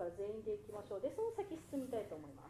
から全員でいきましょう。でその先進みたいと思います。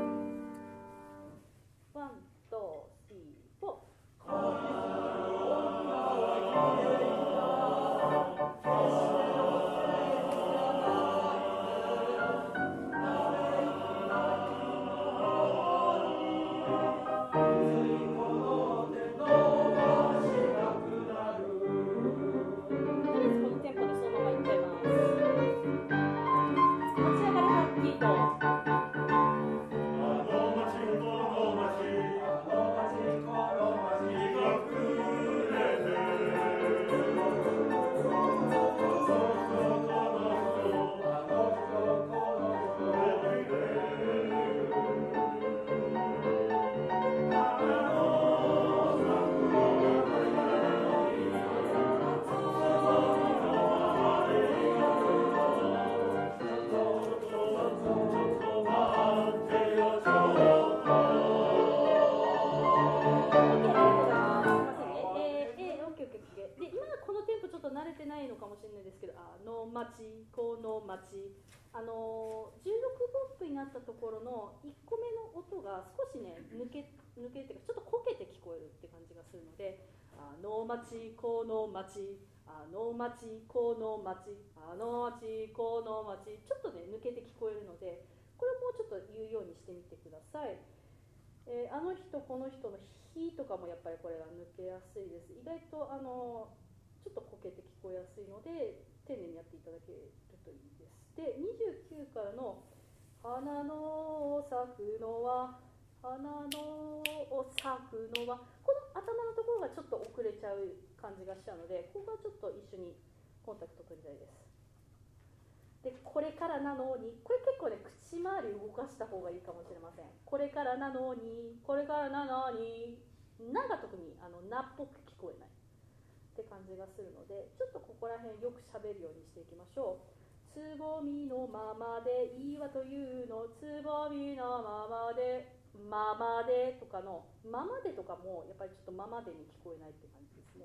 ワン、ツー、スリー、フォー。16分音符になったところの1個目の音が少しね抜けっていうかちょっとこけて聞こえるって感じがするので、あの町この町、あの町この町、あの町この町、ちょっとね抜けて聞こえるので、これをもうちょっと言うようにしてみてください。あの人この人の日とかもやっぱりこれは抜けやすいです。意外とちょっとこけて聞こえやすいので丁寧にやっていただけるといいです。で29からの花の咲くのは花の咲くのは、この頭のところがちょっと遅れちゃう感じがしちゃうので、ここはちょっと一緒にコンタクト取りたいです。でこれからなのに、これ結構ね口周り動かした方がいいかもしれません。これからなのに、これからなのに、なが特になっぽく聞こえないって感じがするので、ちょっとここら辺よくしゃべるようにしていきましょう。つぼみのままでいいわというの、つぼみのままで、ままでとかのままでとかもやっぱりちょっとままでに聞こえないって感じですね。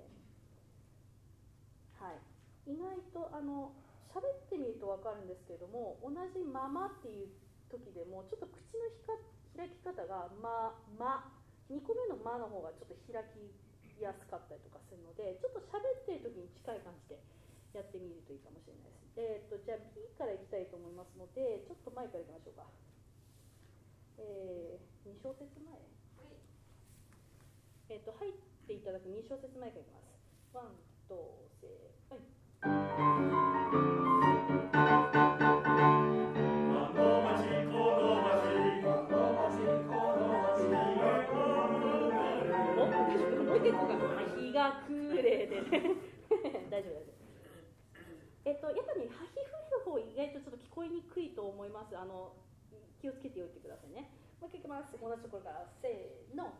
はい、意外と喋ってみると分かるんですけれども、同じままっていう時でもちょっと口の開き方が2個目のまの方がちょっと開きやすかったりとかするので、ちょっと喋ってる時に近い感じでやってみるといいかもしれないです。じゃあ B からいきたいと思いますので、ちょっと前からいきましょうか。2小節前、はい、入っていただく2小節前からいきます。ワン、ツー、セー、はい。もう一回こうか。日が暮れでね大丈夫です。やっぱりハヒフレの方意外とちょっと聞こえにくいと思います。気をつけておいてくださいね。もう一回いきます。同じところからせーの。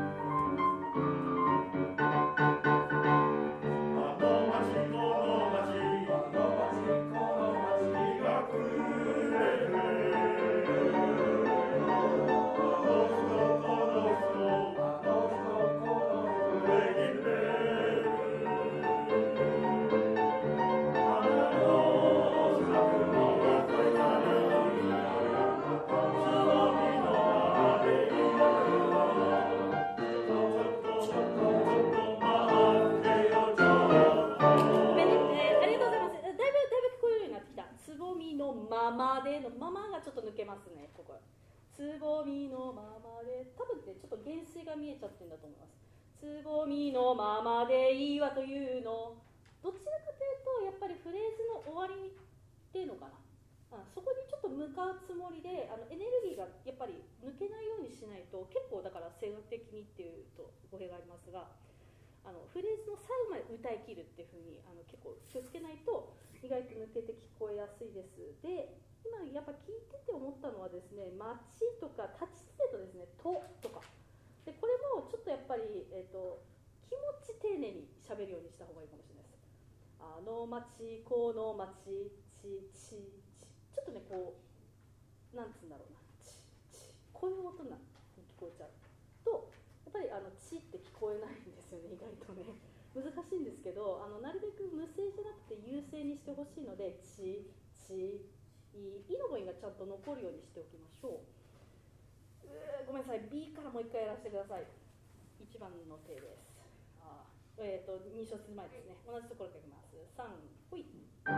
ままでのままがちょっと抜けますね。ここつぼみのままで、多分ねちょっと減衰が見えちゃってるんだと思います。つぼみのままでいいわというの、どちらかというとやっぱりフレーズの終わりっていうのかな、そこにちょっと向かうつもりでエネルギーがやっぱり抜けないようにしないと、結構だから性格的にっていうと語弊がありますが、フレーズの最後まで歌い切るっていう風に結構気をつけないと意外と抜けて聞こえやすいです。で今やっぱ聞いてて思ったのはですね、町とか立ちつてとですね、ととかで、これもちょっとやっぱり、気持ち丁寧に喋るようにした方がいいかもしれないです。あの町この町、ちちょっとねこうなんつうんだろうな、こういう音に聞こえちゃうとやっぱりちって聞こえないんですよね。意外とね難しいんですけど、なるべく無声じゃなくて有声にしてほしいので、いのがちゃんと残るようにしておきましょう。ごめんなさい、 B からもう一回やらせてください。1番の手です。2小節前ですね。同じところからいきます。3、ほい。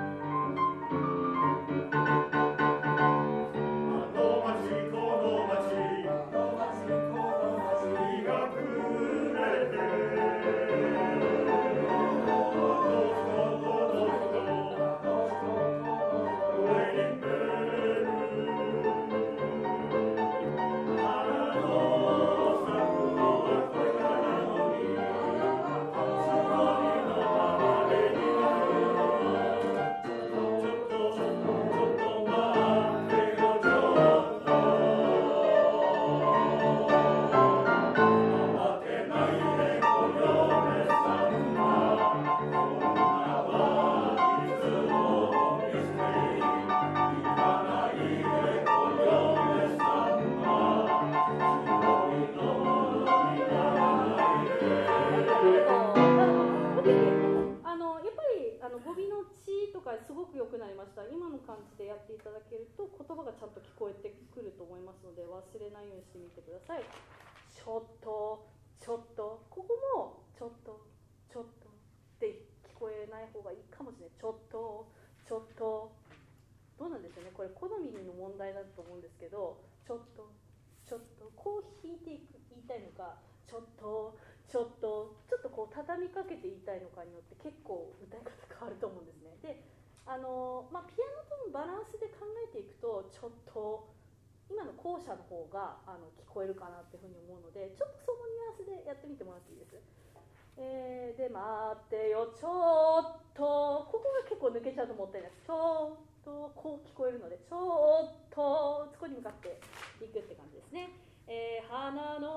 語尾の地とかすごく良くなりました。今の感じでやっていただけると言葉がちゃんと聞こえてくると思いますので、忘れないようにしてみてください。ちょっとちょっと、ここもちょっとちょっとって聞こえない方がいいかもしれない。ちょっとちょっと、どうなんでしょうね、これ好みの問題だと思うんですけど、ちょっとちょっとこう弾いて言いたいのか、ちょっとちょっとちょっとこう畳みかけて言いたいのかによって結構歌い方変わると思うんですね。で、ピアノとのバランスで考えていくと、ちょっと今の後者の方が聞こえるかなっていうふうに思うので、ちょっとそのニュアンスでやってみてもらっていいです。で、待ってよちょっと、ここが結構抜けちゃうともったいないです。ちょっとこう聞こえるので、ちょっとそこに向かっていくって感じですね。花の